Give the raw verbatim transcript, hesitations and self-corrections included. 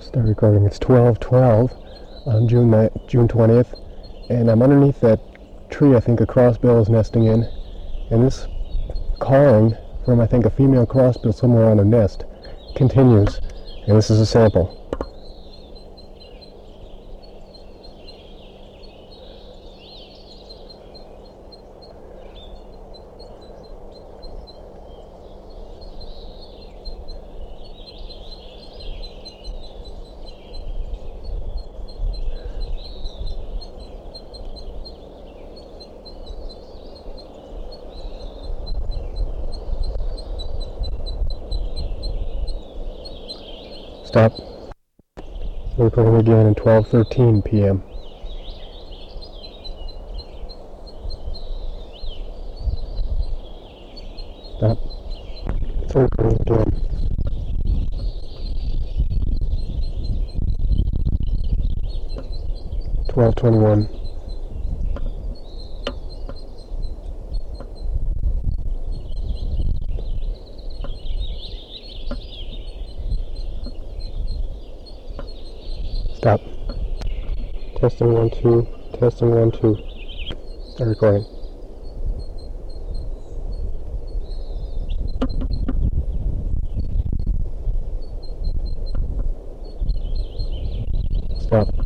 Start recording. It's twelve twelve on June ninth, June twentieth, and I'm underneath that tree I think a crossbill is nesting in, and this calling from I think a female crossbill somewhere on a nest continues, and this is a sample. Stop. Recording again at twelve thirteen p m Stop. Recording again. twelve twenty-one. Stop. Testing one, two. Testing one, two. Start recording. Stop.